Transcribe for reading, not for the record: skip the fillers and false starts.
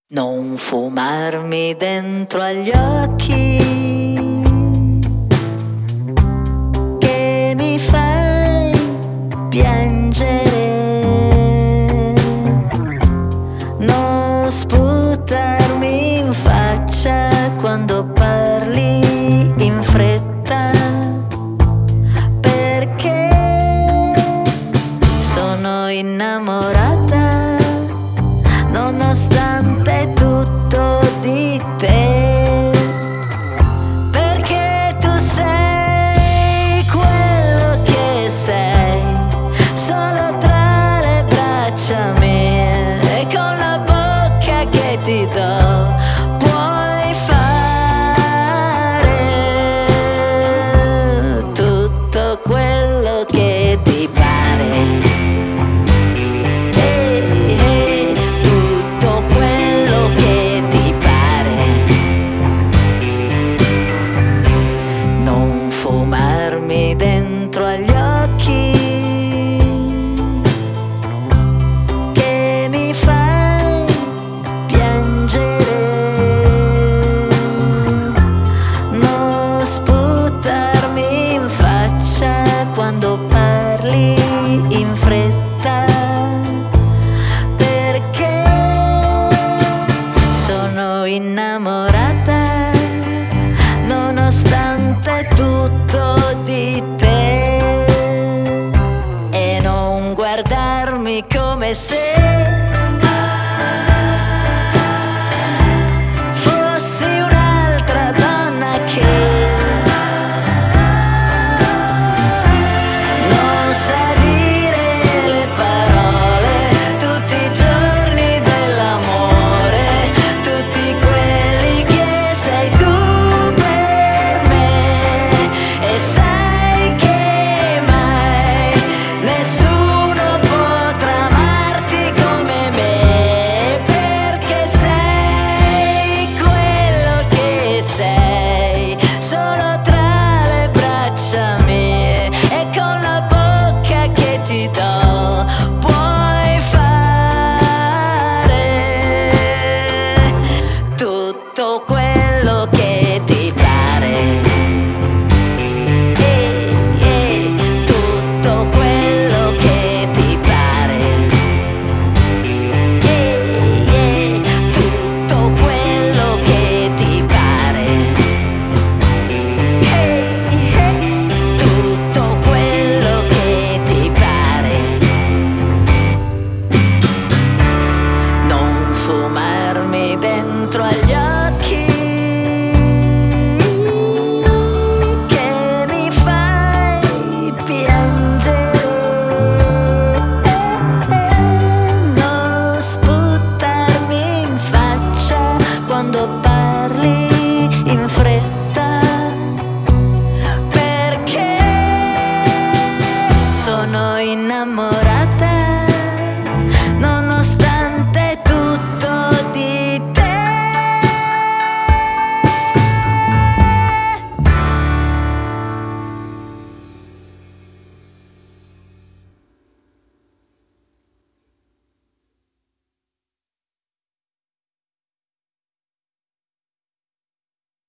Non fumarmi dentro agli occhi, che mi fai piangere. Non sputarmi in faccia quando parli in fretta, perché sono innamorata nonostante tutto di te, perché tu sei quello che sei, solo tra le braccia mie, e con la bocca che ti do puoi fare tutto quello che ti pare. Fumarmi dentro agli occhi, che mi fai piangere. Non sputarmi in faccia quando parli in fretta, perché sono innamorata nonostante tutto di te, e non guardarmi come se fossi un'altra donna che non sa dire le parole tutti i giorni dell'amore, tutti quelli che sei tu. Sai che mai nessuno potrà amarti come me, perché sei quello che sei, solo tra le braccia mie, e con la bocca che ti do puoi fare tutto quello che ti pare. Fumarmi dentro agli occhi, che mi fai piangere. Non sputarmi in faccia quando parli in fretta, perché sono innamorata